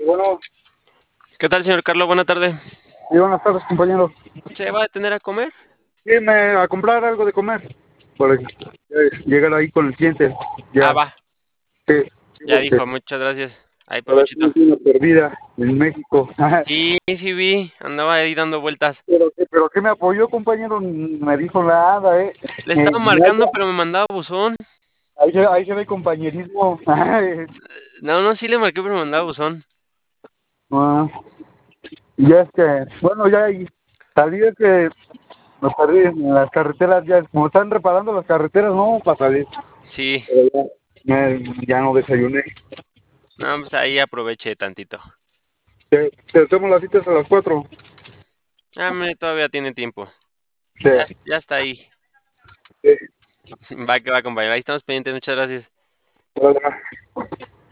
Bueno, ¿Qué tal, señor Carlos? Buena tarde. y buenas tardes, compañero. ¿Se va a detener a comer? Irme a comprar algo de comer para llegar ahí con el cliente. Ah, Ya, va. sí, sí, Ya porque dijo, muchas gracias. Ahí, la verdad provechito. es una perdida en México. Sí, sí vi. Andaba ahí dando vueltas. Pero ¿qué me apoyó, compañero? Ni me dijo nada, ¿eh? Le estaba Me marcando, habla. pero me mandaba buzón. Ahí se ve compañerismo. No, no, sí le marqué, pero me mandaba buzón. Ah, ya bueno, ya salí es que me perdí en las carreteras, ya como están reparando las carreteras, no, para salir. Sí. Pero ya no desayuné. No, pues ahí aproveché tantito. Te tomo las citas a las 4. Ah, todavía tiene tiempo. Sí, Ya está ahí. sí, Va que va, compañero. Ahí estamos pendientes. Muchas gracias. órale, va.